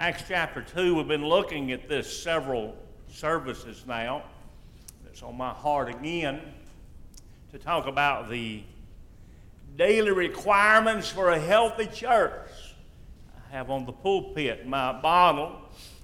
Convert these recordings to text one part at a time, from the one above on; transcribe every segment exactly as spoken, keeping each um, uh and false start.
Acts chapter two, we've been looking at this several services now. It's on my heart again to talk about the daily requirements for a healthy church. I have on the pulpit my bottle,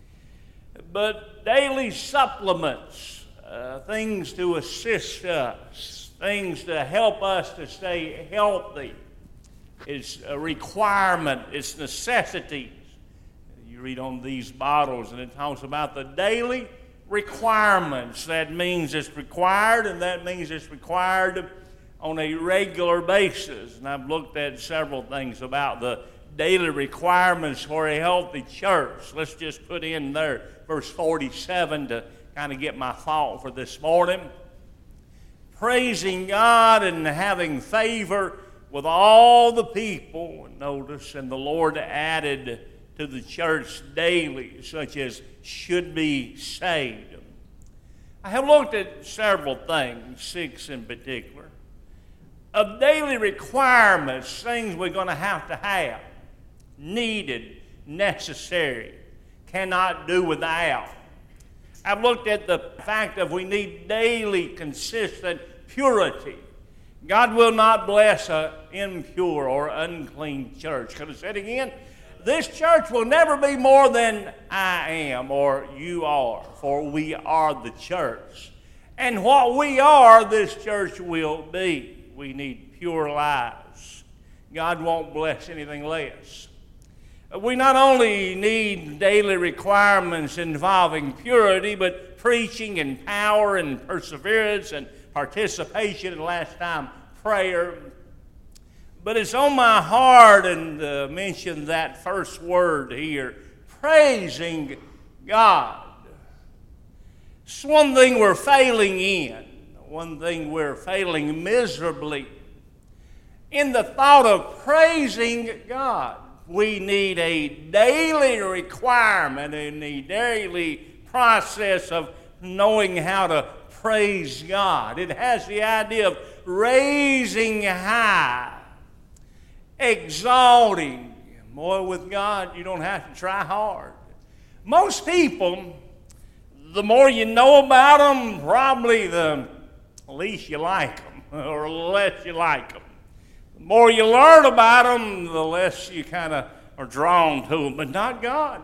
but daily supplements, uh, things to assist us, things to help us to stay healthy. It's a requirement, it's necessities. You read on these bottles and it talks about the daily requirements. That means it's required, and that means it's required on a regular basis. And I've looked at several things about the daily requirements for a healthy church. Let's just put in there verse forty-seven to kind of get my thought for this morning. Praising God and having favor with all the people. Notice, and the Lord added to the church daily, such as should be saved. I have looked at several things, six in particular, of daily requirements, things we're going to have to have, needed, necessary, cannot do without. I've looked at the fact that we need daily, consistent purity. God will not bless an impure or unclean church. Could I say it again? This church will never be more than I am or you are, for we are the church. And what we are, this church will be. We need pure lives. God won't bless anything less. We not only need daily requirements involving purity, but preaching and power and perseverance and participation and last time prayer. But it's on my heart and uh, mention that first word here, praising God. It's one thing we're failing in, one thing we're failing miserably. In the thought of praising God, we need a daily requirement and a daily process of knowing how to praise God. It has the idea of raising high, exalting. Boy, with God, you don't have to try hard. Most people, the more you know about them, probably the least you like them, or the less you like them. The more you learn about them, the less you kind of are drawn to them, but not God.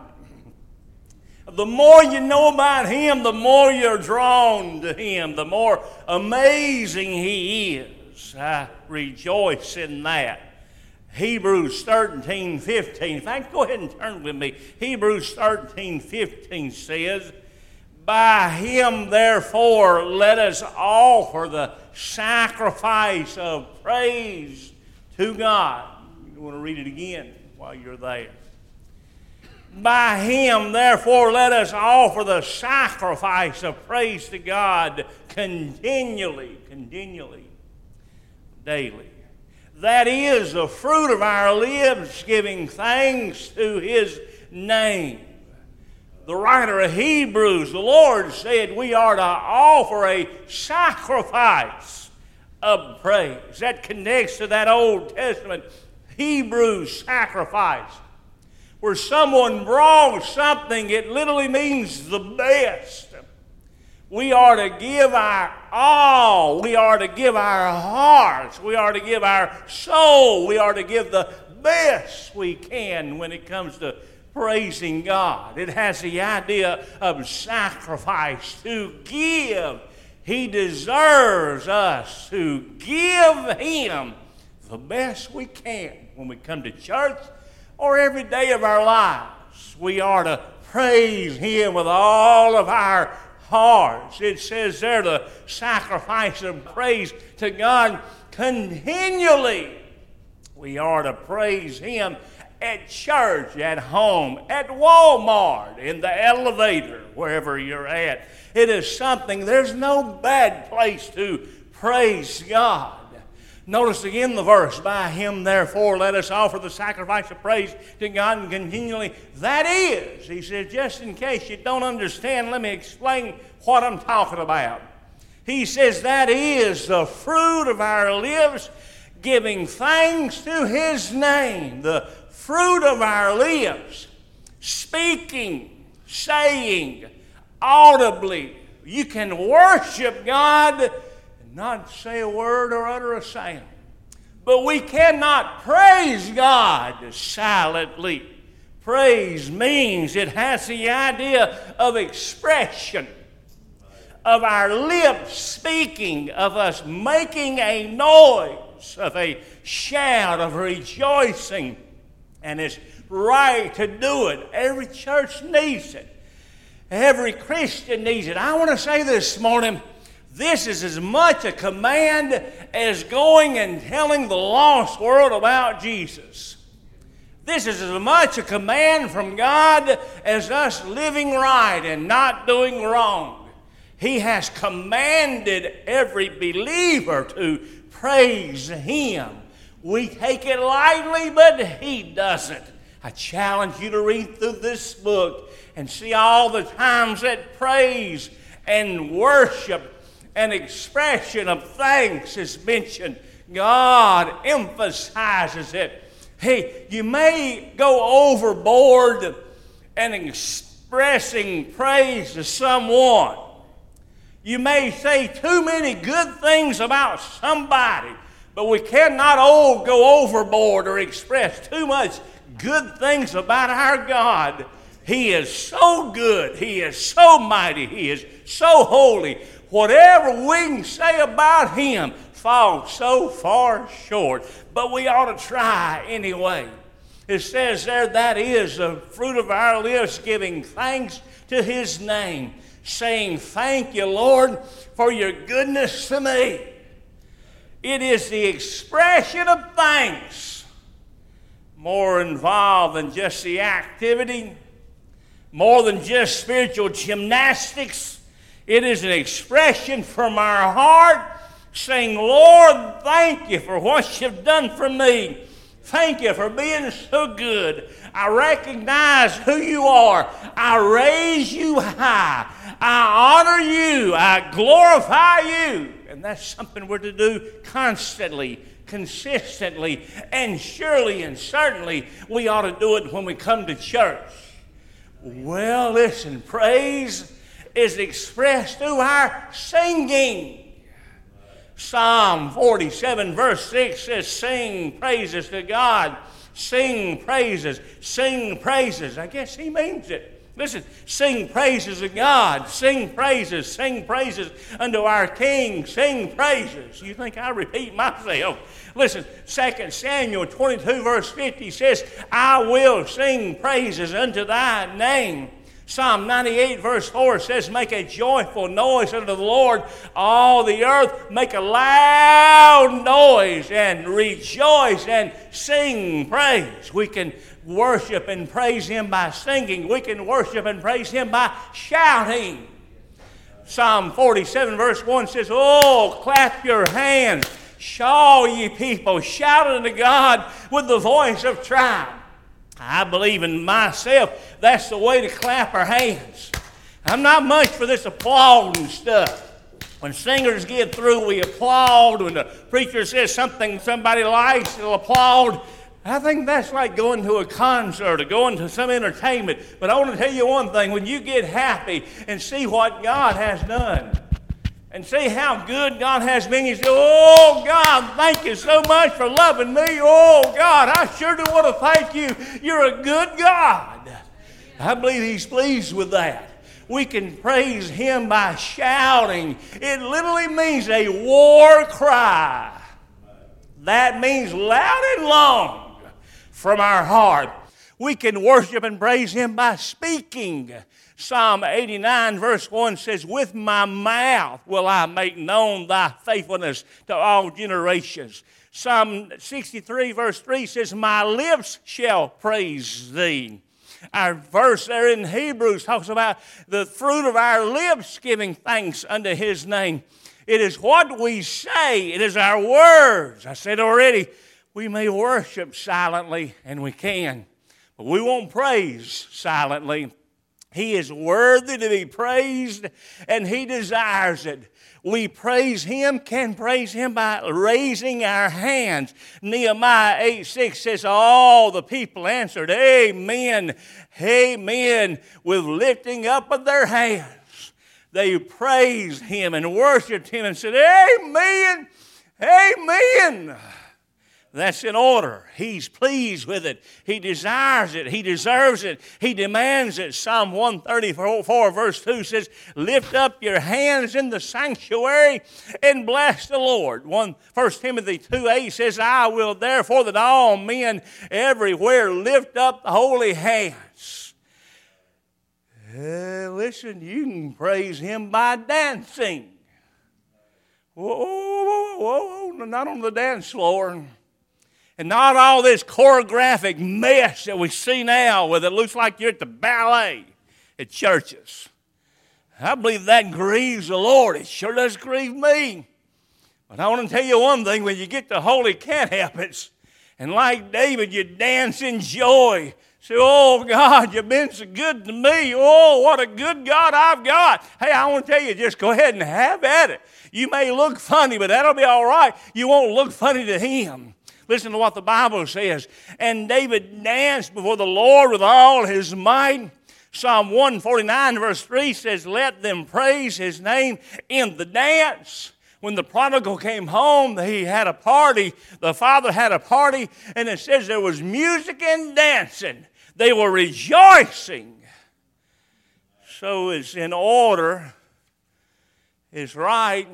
The more you know about Him, the more you're drawn to Him, the more amazing He is. I rejoice in that. Hebrews thirteen fifteen. In fact, go ahead and turn with me. Hebrews thirteen fifteen says, by Him, therefore, let us offer the sacrifice of praise to God. You want to read it again while you're there. By Him, therefore, let us offer the sacrifice of praise to God continually, continually, daily. That is the fruit of our lips, giving thanks to His name. The writer of Hebrews, the Lord said we are to offer a sacrifice of praise. That connects to that Old Testament Hebrew sacrifice, where someone brought something, it literally means the best. We are to give our all. We are to give our hearts. We are to give our soul. We are to give the best we can when it comes to praising God. It has the idea of sacrifice, to give. He deserves us to give Him the best we can when we come to church or every day of our lives. We are to praise Him with all of our hearts. It says there, the sacrifice of praise to God continually. We are to praise Him at church, at home, at Walmart, in the elevator, wherever you're at. It is something, there's no bad place to praise God. Notice again the verse, by Him therefore let us offer the sacrifice of praise to God and continually. That is, he says, just in case you don't understand, let me explain what I'm talking about. He says that is the fruit of our lips, giving thanks to His name. The fruit of our lips speaking, saying, audibly. You can worship God and not say a word or utter a sound. But we cannot praise God silently. Praise means it has the idea of expression, of our lips speaking, of us making a noise, of a shout of rejoicing. And it's right to do it. Every church needs it. Every Christian needs it. I want to say this morning, this is as much a command as going and telling the lost world about Jesus. This is as much a command from God as us living right and not doing wrong. He has commanded every believer to praise Him. We take it lightly, but He doesn't. I challenge you to read through this book and see all the times that praise and worship and expression of thanks is mentioned. God emphasizes it. Hey, you may go overboard in expressing praise to someone. You may say too many good things about somebody, but we cannot all go overboard or express too much good things about our God. He is so good. He is so mighty. He is so holy. Whatever we can say about Him falls so far short, but we ought to try anyway. It says there, that is the fruit of our lips, giving thanks to His name, saying, thank you, Lord, for your goodness to me. It is the expression of thanks, more involved than just the activity, more than just spiritual gymnastics. It is an expression from our heart saying, Lord, thank you for what you've done for me. Thank you for being so good. I recognize who you are. I raise you high. I honor you. I glorify you. And that's something we're to do constantly, consistently, and surely and certainly we ought to do it when we come to church. Well, listen, praise is expressed through our singing. Psalm forty-seven verse six says, sing praises to God. Sing praises. Sing praises. I guess he means it. Listen, sing praises to God. Sing praises. Sing praises unto our King. Sing praises. You think I repeat myself? Listen, Second Samuel twenty-two verse fifty says, I will sing praises unto thy name. Psalm ninety-eight verse four says, make a joyful noise unto the Lord, all the earth. Make a loud noise and rejoice and sing praise. We can worship and praise Him by singing. We can worship and praise Him by shouting. Psalm forty-seven verse one says, oh, clap your hands, all ye people, shout unto God with the voice of triumph. I believe in myself, that's the way to clap our hands. I'm not much for this applauding stuff. When singers get through, we applaud. When the preacher says something somebody likes, they'll applaud. I think that's like going to a concert or going to some entertainment. But I want to tell you one thing. When you get happy and see what God has done and see how good God has been, you say, oh, God, thank you so much for loving me. Oh, God, I sure do want to thank you. You're a good God. I believe He's pleased with that. We can praise Him by shouting. It literally means a war cry. That means loud and long from our heart. We can worship and praise Him by speaking. Psalm eighty-nine verse one says, with my mouth will I make known thy faithfulness to all generations. Psalm sixty-three verse three says, my lips shall praise thee. Our verse there in Hebrews talks about the fruit of our lips giving thanks unto His name. It is what we say. It is our words. I said already, we may worship silently, and we can. But we won't praise silently. He is worthy to be praised, and He desires it. We praise Him, can praise Him by raising our hands. Nehemiah eight six says, all the people answered, amen, amen, with lifting up of their hands. They praised Him and worshiped Him and said, amen, amen. That's in order. He's pleased with it. He desires it. He deserves it. He demands it. Psalm one thirty-four verse two says, lift up your hands in the sanctuary and bless the Lord. First Timothy two eight says, I will therefore that all men everywhere lift up the holy hands. Uh, listen, you can praise Him by dancing. Whoa, whoa, whoa, whoa, not on the dance floor. And not all this choreographic mess that we see now where it looks like you're at the ballet at churches. I believe that grieves the Lord. It sure does grieve me. But I want to tell you one thing. When you get to holy can't help it, and like David, you dance in joy. Say, oh, God, you've been so good to me. Oh, what a good God I've got. Hey, I want to tell you, just go ahead and have at it. You may look funny, but that'll be all right. You won't look funny to Him. Listen to what the Bible says. And David danced before the Lord with all his might. Psalm one forty-nine verse three says, let them praise His name in the dance. When the prodigal came home, he had a party. The father had a party, and it says there was music and dancing. They were rejoicing. So it's in order. It's right.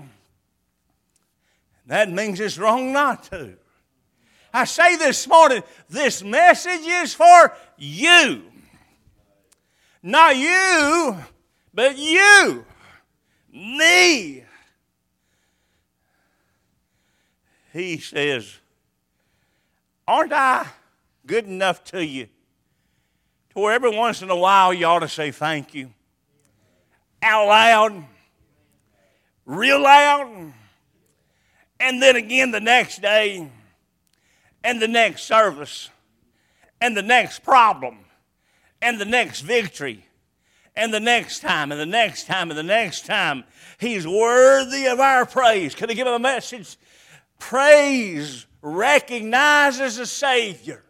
That means it's wrong not to. I say this morning, this message is for you. Not you, but you. Me. He says, aren't I good enough to you to where every once in a while you ought to say thank you? Out loud. Real loud. And then again the next day. And the next service, and the next problem, and the next victory, and the next time, and the next time, and the next time. He's worthy of our praise. Can I give him a message? Praise recognizes a Savior.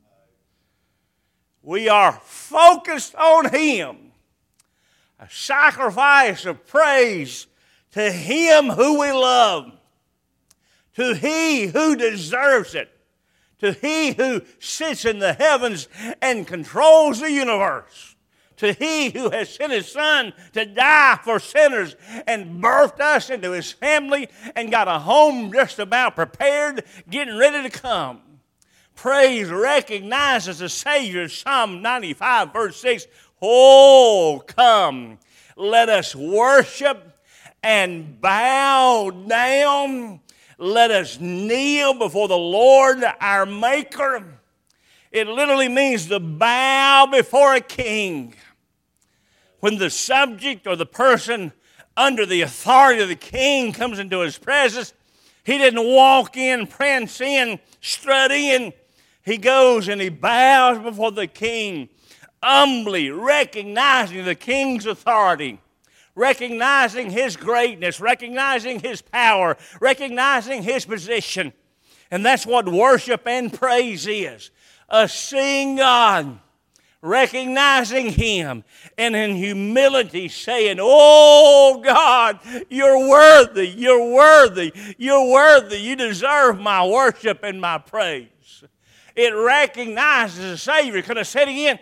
We are focused on Him. A sacrifice of praise to Him who we love, to He who deserves it, to He who sits in the heavens and controls the universe, to He who has sent His Son to die for sinners and birthed us into His family and got a home just about prepared, getting ready to come. Praise recognizes the Savior. Psalm ninety-five verse six, oh, come, let us worship and bow down. Let us kneel before the Lord, our Maker. It literally means to bow before a king. When the subject or the person under the authority of the king comes into his presence, he didn't walk in, prance in, strut in. He goes and he bows before the king, humbly recognizing the king's authority, recognizing His greatness, recognizing His power, recognizing His position. And that's what worship and praise is. Us seeing God, recognizing Him, and in humility saying, oh God, You're worthy, You're worthy, You're worthy. You deserve my worship and my praise. It recognizes the Savior. Could I say it again?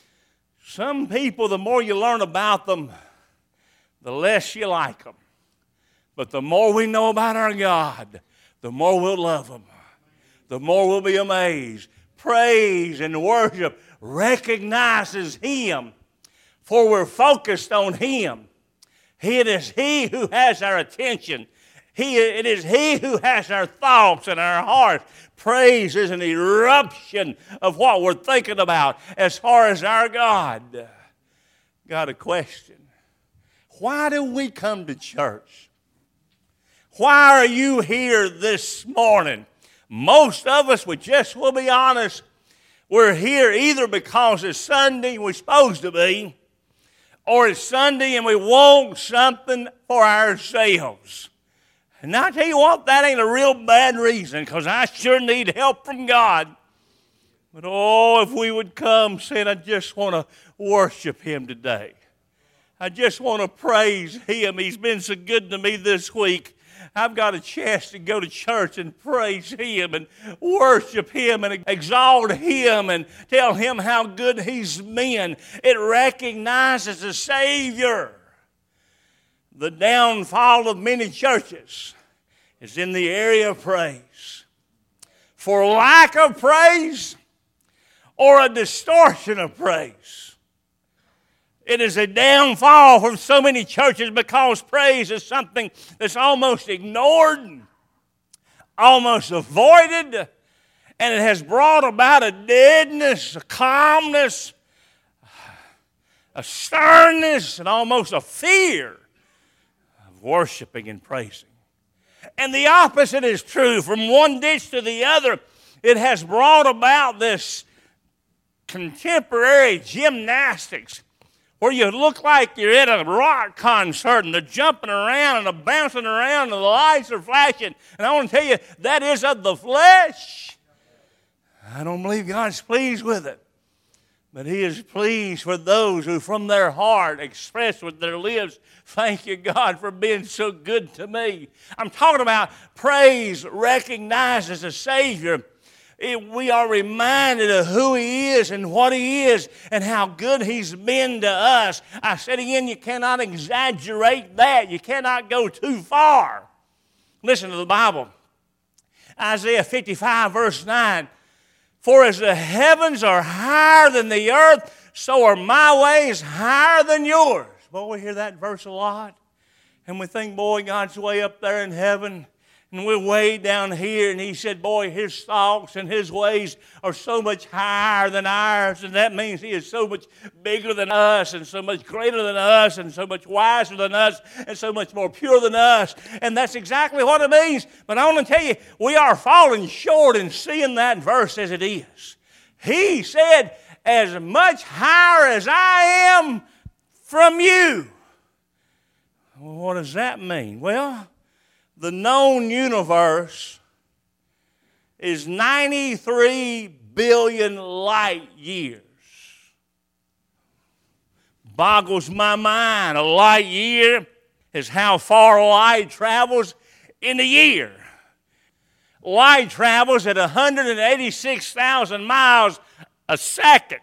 Some people, the more you learn about them, the less you like them. But the more we know about our God, the more we'll love Him. The more we'll be amazed. Praise and worship recognizes Him, for we're focused on Him. It is He who has our attention. He, it is He who has our thoughts and our hearts. Praise is an eruption of what we're thinking about as far as our God. Got a question. Why do we come to church? Why are you here this morning? Most of us, we just will be honest, we're here either because it's Sunday, we're supposed to be, or it's Sunday and we want something for ourselves. And I tell you what, that ain't a real bad reason, because I sure need help from God. But oh, if we would come saying, I just want to worship Him today. I just want to praise Him. He's been so good to me this week. I've got a chance to go to church and praise Him and worship Him and exalt Him and tell Him how good He's been. It recognizes the Savior. The downfall of many churches is in the area of praise. For lack of praise or a distortion of praise. It is a downfall from so many churches because praise is something that's almost ignored, almost avoided, and it has brought about a deadness, a calmness, a sternness, and almost a fear of worshiping and praising. And the opposite is true. From one ditch to the other, it has brought about this contemporary gymnastics where you look like you're at a rock concert and they're jumping around and they're bouncing around and the lights are flashing. And I want to tell you, that is of the flesh. I don't believe God's pleased with it. But He is pleased with those who from their heart express with their lips, thank you, God, for being so good to me. I'm talking about praise recognized as a Savior. It, we are reminded of who He is and what He is and how good He's been to us. I said again, you cannot exaggerate that. You cannot go too far. Listen to the Bible. Isaiah fifty-five, verse nine. For as the heavens are higher than the earth, so are my ways higher than yours. Boy, we hear that verse a lot. And we think, boy, God's way up there in heaven. And we're way down here, and He said, boy, His thoughts and His ways are so much higher than ours, and that means He is so much bigger than us, and so much greater than us, and so much wiser than us, and so much more pure than us. And that's exactly what it means. But I want to tell you, we are falling short in seeing that verse as it is. He said, as much higher as I am from you. Well, what does that mean? Well, the known universe is ninety-three billion light years. Boggles my mind. A light year is how far light travels in a year. Light travels at one hundred eighty-six thousand miles a second.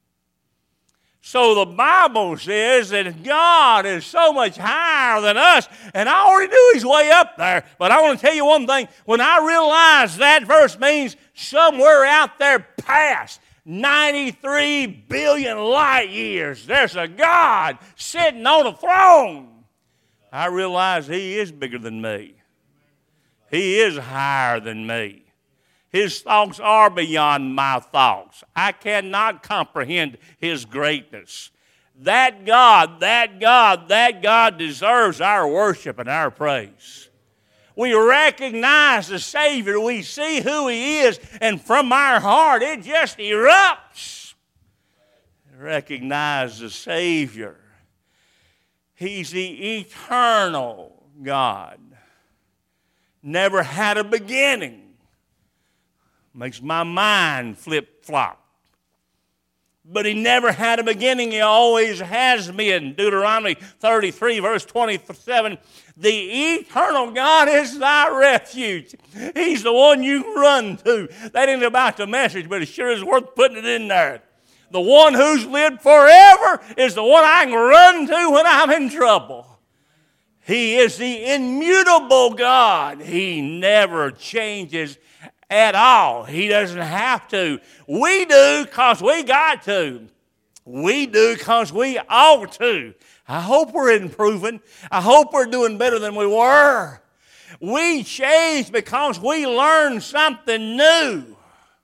So the Bible says that God is so much higher than us, and I already knew He's way up there, but I want to tell you one thing. When I realized that verse means somewhere out there past ninety-three billion light years, there's a God sitting on a throne, I realized He is bigger than me. He is higher than me. His thoughts are beyond my thoughts. I cannot comprehend His greatness. That God, that God, that God deserves our worship and our praise. We recognize the Savior. We see who He is, and from our heart it just erupts. Recognize the Savior. He's the eternal God. Never had a beginning. Makes my mind flip-flop. But He never had a beginning. He always has been. Deuteronomy thirty-three, verse twenty-seven. The eternal God is thy refuge. He's the one you can run to. That ain't about the message, but it sure is worth putting it in there. The one who's lived forever is the one I can run to when I'm in trouble. He is the immutable God. He never changes at all. He doesn't have to. We do because we got to. We do because we ought to. I hope we're improving. I hope we're doing better than we were. We change because we learned something new.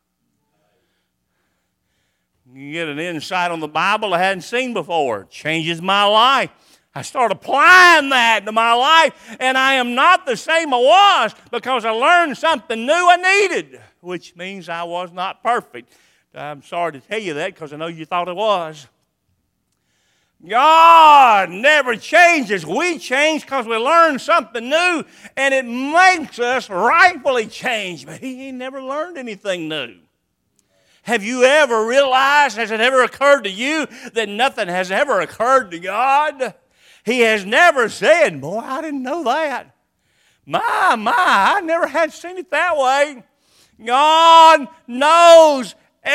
You get an insight on the Bible I hadn't seen before. It changes my life. I start applying that to my life, and I am not the same I was because I learned something new I needed, which means I was not perfect. I'm sorry to tell you that because I know you thought I was. God never changes. We change because we learn something new, and it makes us rightfully change. But He ain't never learned anything new. Have you ever realized, has it ever occurred to you that nothing has ever occurred to God? He has never said, boy, I didn't know that. My, my, I never had seen it that way. God knows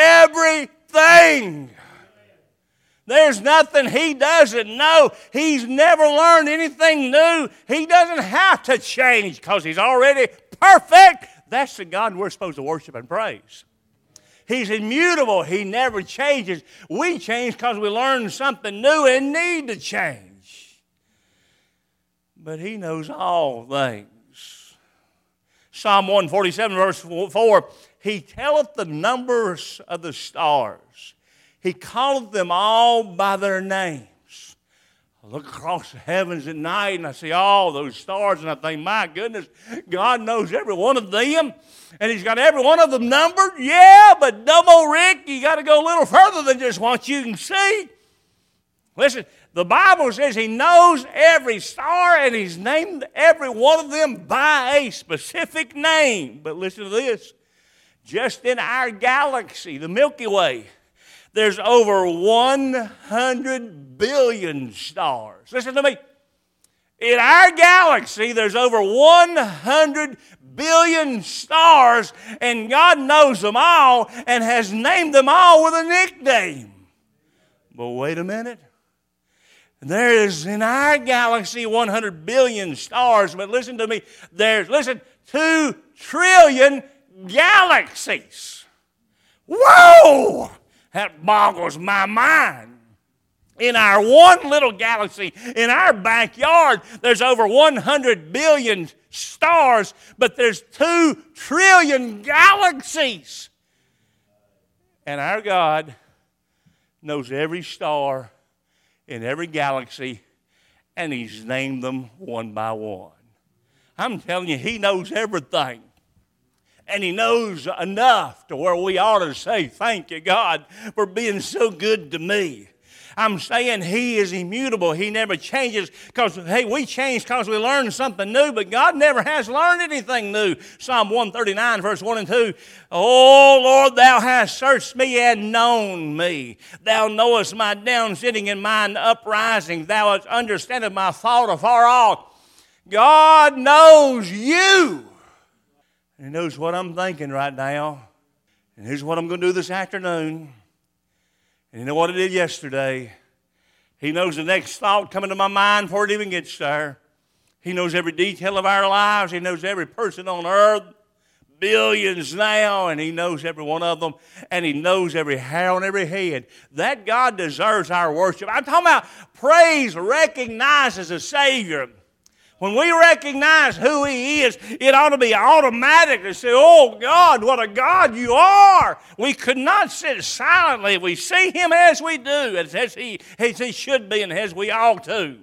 everything. There's nothing He doesn't know. He's never learned anything new. He doesn't have to change because He's already perfect. That's the God we're supposed to worship and praise. He's immutable. He never changes. We change because we learn something new and need to change. But He knows all things. Psalm one forty-seven, verse four, He telleth the numbers of the stars. He calleth them all by their names. I look across the heavens at night and I see all those stars and I think, my goodness, God knows every one of them. And He's got every one of them numbered. Yeah, but double Rick, you got to go a little further than just what you can see. Listen, the Bible says He knows every star and He's named every one of them by a specific name. But listen to this. Just in our galaxy, the Milky Way, there's over one hundred billion stars. Listen to me. In our galaxy, there's over one hundred billion stars, and God knows them all and has named them all with a nickname. But wait a minute. There is in our galaxy one hundred billion stars, but listen to me. There's, listen, two trillion galaxies. Whoa! That boggles my mind. In our one little galaxy, in our backyard, there's over one hundred billion stars, but there's two trillion galaxies. And our God knows every star in every galaxy, and He's named them one by one. I'm telling you, He knows everything. And He knows enough to where we ought to say, thank you, God, for being so good to me. I'm saying He is immutable. He never changes because, hey, we change because we learn something new, but God never has learned anything new. Psalm one thirty-nine, verse one and two, Oh, Lord, Thou hast searched me and known me. Thou knowest my down sitting and mine uprising. Thou hast understanded my thought afar off. God knows you. He knows what I'm thinking right now. And here's what I'm going to do this afternoon. And you know what I did yesterday? He knows the next thought coming to my mind before it even gets there. He knows every detail of our lives. He knows every person on earth. Billions now, and He knows every one of them. And He knows every hair on every head. That God deserves our worship. I'm talking about praise recognizes a Savior. When we recognize who He is, it ought to be automatic to say, oh, God, what a God You are. We could not sit silently. We see Him as we do, as, as, he, as He should be and as we ought to.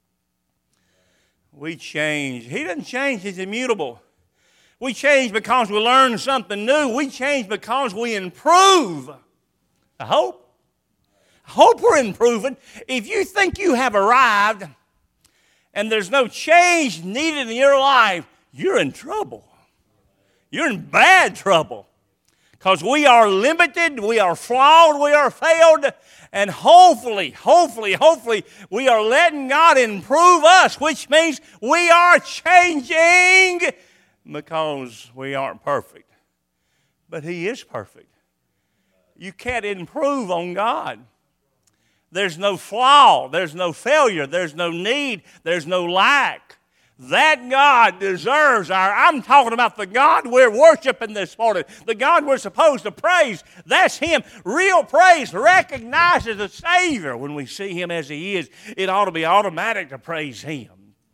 We change. He doesn't change. He's immutable. We change because we learn something new. We change because we improve. I hope. I hope we're improving. If you think you have arrived and there's no change needed in your life, you're in trouble. You're in bad trouble. Because we are limited, we are flawed, we are failed, and hopefully, hopefully, hopefully, we are letting God improve us, which means we are changing because we aren't perfect. But He is perfect. You can't improve on God. There's no flaw, there's no failure, there's no need, there's no lack. That God deserves our, I'm talking about the God we're worshiping this morning, the God we're supposed to praise. That's Him. Real praise recognizes the Savior. When we see Him as He is, it ought to be automatic to praise Him.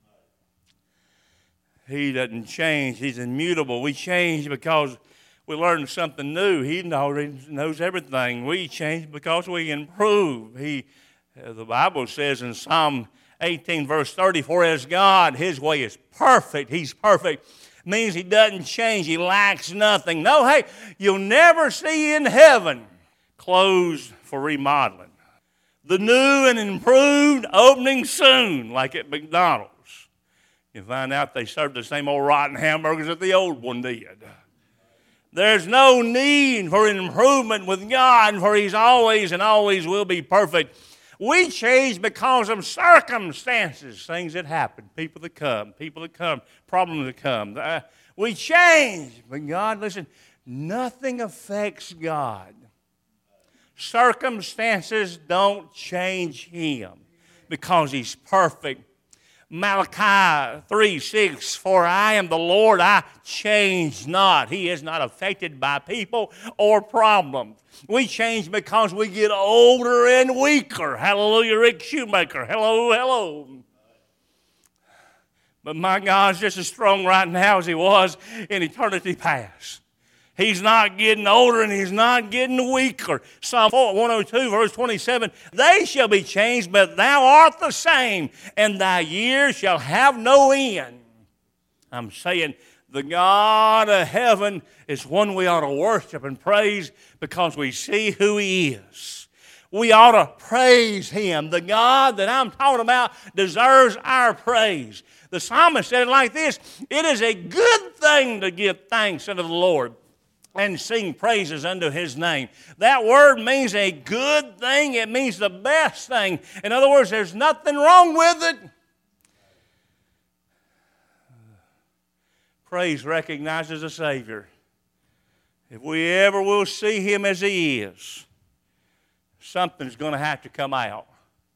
He doesn't change. He's immutable. We change because we learn something new. He already knows everything. We change because we improve. He, uh, the Bible says in Psalm eighteen, verse thirty, for as God, His way is perfect. He's perfect. Means He doesn't change. He lacks nothing. No, hey, you'll never see in heaven clothes for remodeling. The new and improved opening soon, like at McDonald's. You find out they serve the same old rotten hamburgers that the old one did. There's no need for an improvement with God, for He's always and always will be perfect. We change because of circumstances, things that happen, people that come, people that come, problems that come. Uh, we change. But God, listen, nothing affects God. Circumstances don't change Him because He's perfect. Malachi three six, for I am the Lord, I change not. He is not affected by people or problems. We change because we get older and weaker. Hallelujah, Rick Shoemaker. Hello, hello. But my God's just as strong right now as He was in eternity past. He's not getting older and He's not getting weaker. Psalm one oh two, verse twenty-seven, they shall be changed, but thou art the same, and thy years shall have no end. I'm saying the God of heaven is one we ought to worship and praise because we see who He is. We ought to praise Him. The God that I'm talking about deserves our praise. The psalmist said it like this, it is a good thing to give thanks unto the Lord and sing praises unto His name. That word means a good thing. It means the best thing. In other words, there's nothing wrong with it. Praise recognizes a Savior. If we ever will see Him as He is, something's going to have to come out.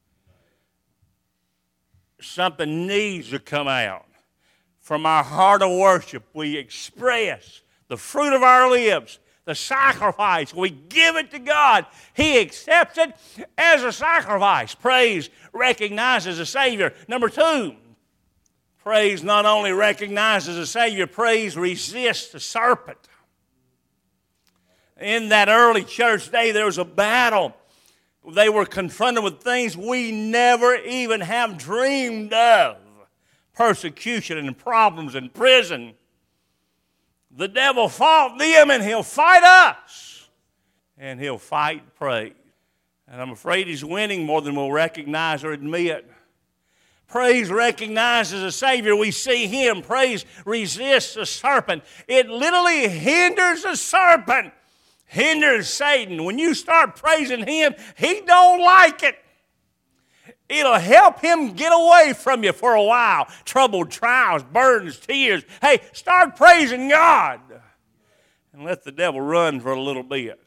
Something needs to come out. From our heart of worship, we express the fruit of our lips, the sacrifice. We give it to God. He accepts it as a sacrifice. Praise recognizes a Savior. Number two, praise not only recognizes a Savior, praise resists the serpent. In that early church day, there was a battle. They were confronted with things we never even have dreamed of. Persecution and problems and prison. The devil fought them and he'll fight us. And he'll fight praise. And I'm afraid he's winning more than we'll recognize or admit. Praise recognizes a Savior. We see Him. Praise resists the serpent. It literally hinders the serpent. Hinders Satan. When you start praising Him, he don't like it. It'll help him get away from you for a while. Troubled, trials, burdens, tears. Hey, start praising God. And let the devil run for a little bit.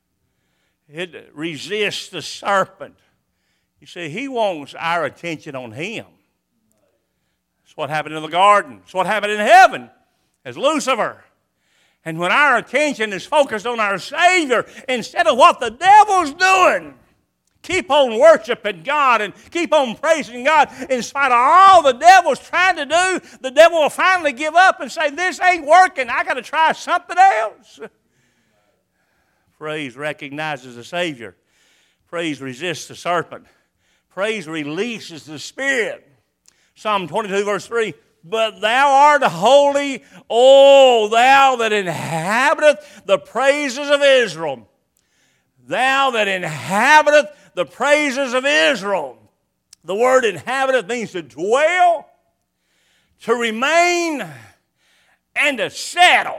It resists the serpent. You see, he wants our attention on him. That's what happened in the garden. That's what happened in heaven as Lucifer. And when our attention is focused on our Savior instead of what the devil's doing, keep on worshiping God and keep on praising God in spite of all the devil's trying to do, the devil will finally give up and say, this ain't working. I got to try something else. Praise recognizes the Savior. Praise resists the serpent. Praise releases the Spirit. Psalm twenty-two, verse three, but thou art holy, O thou that inhabiteth the praises of Israel. Thou that inhabiteth the praises of Israel. The word inhabiteth means to dwell, to remain, and to settle.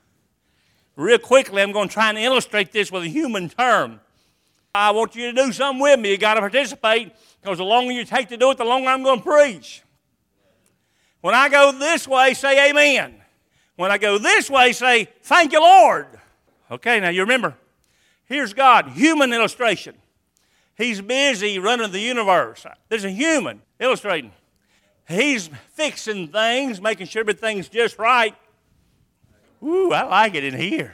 Real quickly, I'm going to try and illustrate this with a human term. I want you to do something with me. You've got to participate, because the longer you take to do it, the longer I'm going to preach. When I go this way, say amen. When I go this way, say thank you, Lord. Okay, now you remember, here's God, human illustration. He's busy running the universe. There's a human illustrating. He's fixing things, making sure everything's just right. Ooh, I like it in here.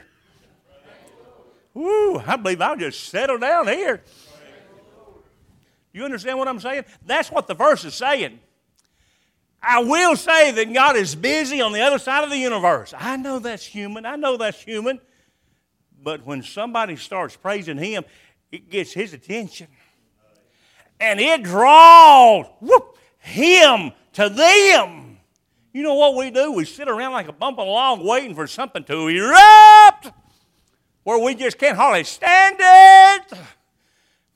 Ooh, I believe I'll just settle down here. You understand what I'm saying? That's what the verse is saying. I will say that God is busy on the other side of the universe. I know that's human. I know that's human. But when somebody starts praising Him, it gets His attention. And it draws whoop, Him to them. You know what we do? We sit around like a bumping log waiting for something to erupt where we just can't hardly stand it.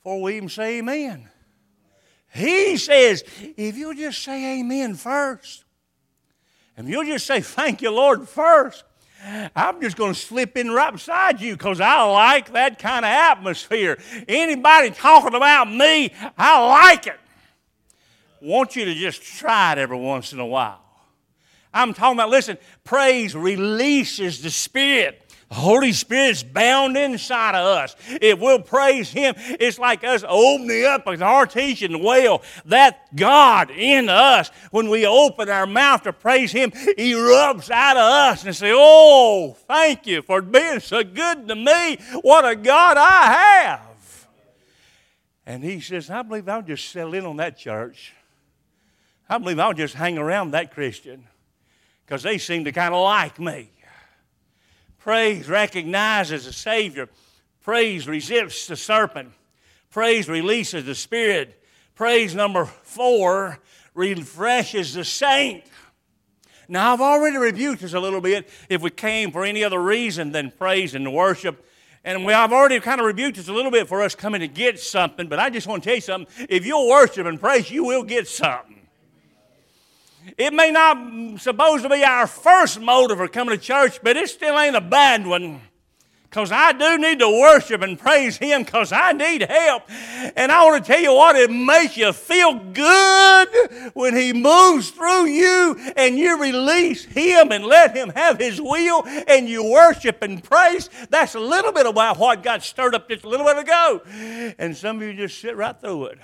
before we even say amen. He says, if you'll just say amen first, and you'll just say thank you, Lord, first, I'm just going to slip in right beside you because I like that kind of atmosphere. Anybody talking about me, I like it. I want you to just try it every once in a while. I'm talking about, listen, praise releases the Spirit. The Holy Spirit's bound inside of us. If we'll praise Him, it's like us opening up an artesian well. That God in us, when we open our mouth to praise Him, He rubs out of us and says, oh, thank you for being so good to me. What a God I have. And He says, I believe I'll just settle in on that church. I believe I'll just hang around that Christian because they seem to kind of like me. Praise recognizes the Savior. Praise resists the serpent. Praise releases the Spirit. Praise number four refreshes the saint. Now, I've already rebuked this a little bit if we came for any other reason than praise and worship. And we, I've already kind of rebuked this a little bit for us coming to get something. But I just want to tell you something. If you'll worship and praise, you will get something. It may not supposed to be our first motive for coming to church, but it still ain't a bad one. Because I do need to worship and praise Him because I need help. And I want to tell you what, it makes you feel good when He moves through you and you release Him and let Him have His will and you worship and praise. That's a little bit about what got stirred up just a little bit ago. And some of you just sit right through it.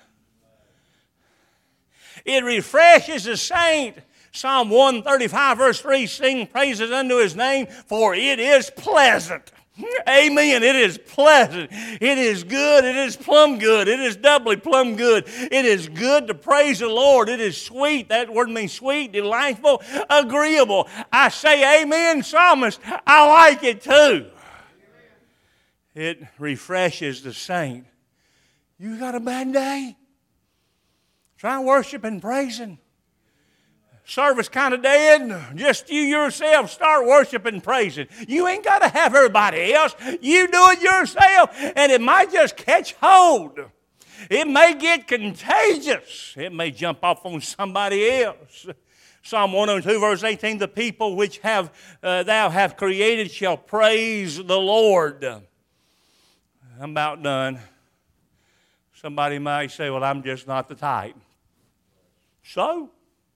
It refreshes the saint. Psalm one thirty-five verse three, sing praises unto His name, for it is pleasant. Amen. It is pleasant. It is good. It is plumb good. It is doubly plumb good. It is good to praise the Lord. It is sweet. That word means sweet, delightful, agreeable. I say amen, psalmist. I like it too. It refreshes the saint. You got a bad day? Try worshiping, praising. Service kind of dead. Just you yourself start worshiping, praising. You ain't got to have everybody else. You do it yourself, and it might just catch hold. It may get contagious. It may jump off on somebody else. Psalm one oh two, verse eighteen, the people which have uh, thou have created shall praise the Lord. I'm about done. Somebody might say, well, I'm just not the type. So,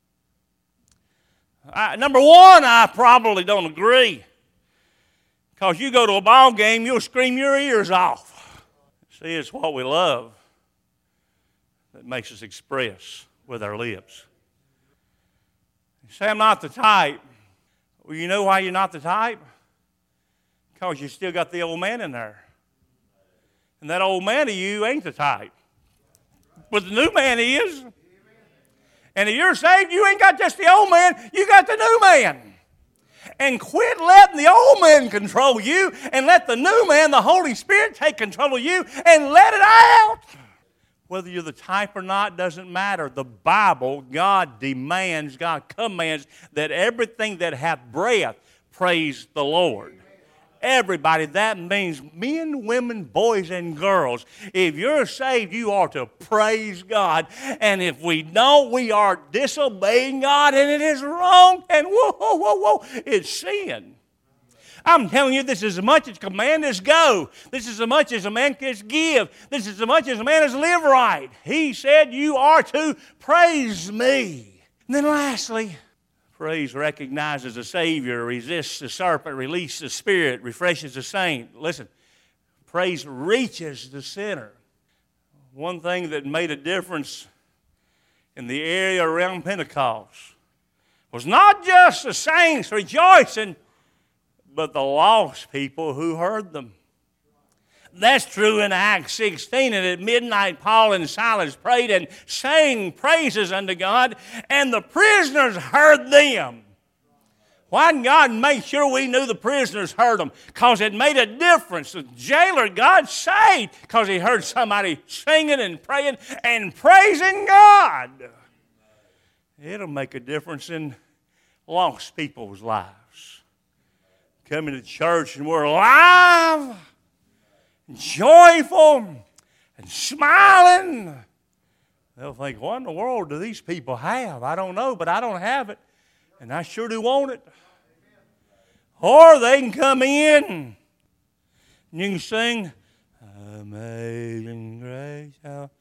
I, number one, I probably don't agree. Because you go to a ball game, you'll scream your ears off. See, it's what we love that makes us express with our lips. You say, I'm not the type. Well, you know why you're not the type? Because you still got the old man in there. And that old man of you ain't the type. But the new man is. And if you're saved, you ain't got just the old man, you got the new man. And quit letting the old man control you and let the new man, the Holy Spirit, take control of you and let it out. Whether you're the type or not doesn't matter. The Bible, God demands, God commands that everything that hath breath praise the Lord. Everybody, that means men, women, boys, and girls. If you're saved, you are to praise God. And if we don't, we are disobeying God, and it is wrong. And whoa, whoa, whoa, whoa, it's sin. I'm telling you, this is as much as command as go. This is as much as a man can give. This is as much as a man has live right. He said, you are to praise me. And then lastly, praise recognizes the Savior, resists the serpent, releases the Spirit, refreshes the saint. Listen, praise reaches the sinner. One thing that made a difference in the area around Pentecost was not just the saints rejoicing, but the lost people who heard them. That's true in Acts sixteen. And at midnight, Paul and Silas prayed and sang praises unto God, and the prisoners heard them. Why didn't God make sure we knew the prisoners heard them? Because it made a difference. The jailer got saved because he heard somebody singing and praying and praising God. It'll make a difference in lost people's lives. Coming to church and we're alive, joyful, and smiling. They'll think, what in the world do these people have? I don't know, but I don't have it, and I sure do want it. Or they can come in, and you can sing, Amazing Grace, how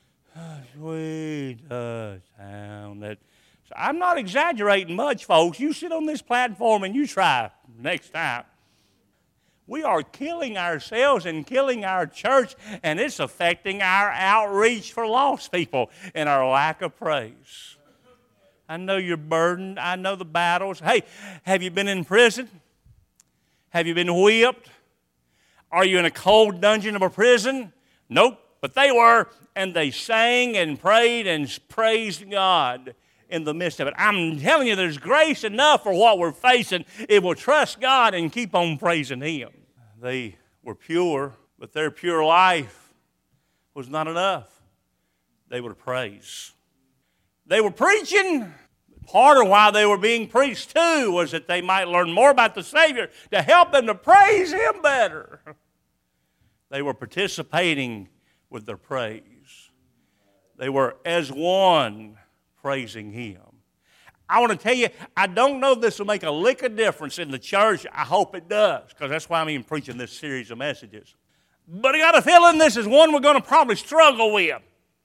sweet the sound that... So I'm not exaggerating much, folks. You sit on this platform and you try next time. We are killing ourselves and killing our church, and it's affecting our outreach for lost people and our lack of praise. I know you're burdened. I know the battles. Hey, have you been in prison? Have you been whipped? Are you in a cold dungeon of a prison? Nope, but they were, and they sang and prayed and praised God in the midst of it. I'm telling you, there's grace enough for what we're facing if we'll trust God and keep on praising Him. They were pure, but their pure life was not enough. They were to praise. They were preaching. Part of why they were being preached to was that they might learn more about the Savior to help them to praise Him better. They were participating with their praise. They were as one praising Him. I want to tell you, I don't know if this will make a lick of difference in the church. I hope it does, because that's why I'm even preaching this series of messages. But I got a feeling this is one we're going to probably struggle with.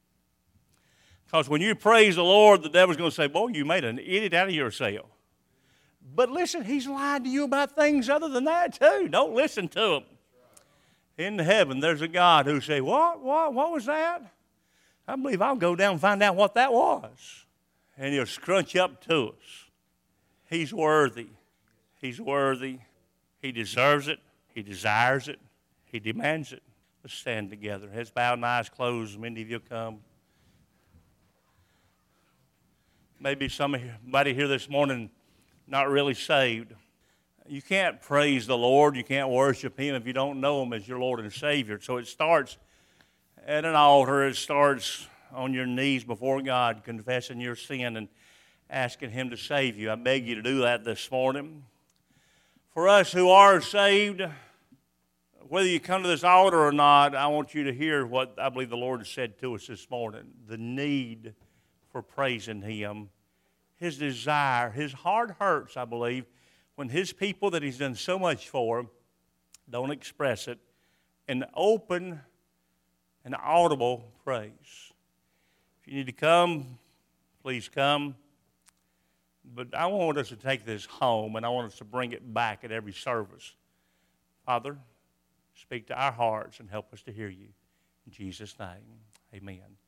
Because when you praise the Lord, the devil's going to say, boy, you made an idiot out of yourself. But listen, he's lied to you about things other than that too. Don't listen to him. In heaven, there's a God who say, what, what, what was that? I believe I'll go down and find out what that was. And He'll scrunch up to us. He's worthy. He's worthy. He deserves it. He desires it. He demands it. Let's stand together. Heads bowed and eyes closed. Many of you come. Maybe somebody here this morning not really saved. You can't praise the Lord. You can't worship Him if you don't know Him as your Lord and Savior. So it starts at an altar. It starts on your knees before God, confessing your sin and asking Him to save you. I beg you to do that this morning. For us who are saved, whether you come to this altar or not, I want you to hear what I believe the Lord has said to us this morning. The need for praising Him. His desire, His heart hurts, I believe, when His people that He's done so much for don't express it in open and audible praise. If you need to come, please come. But I want us to take this home, and I want us to bring it back at every service. Father, speak to our hearts and help us to hear You. In Jesus' name, amen.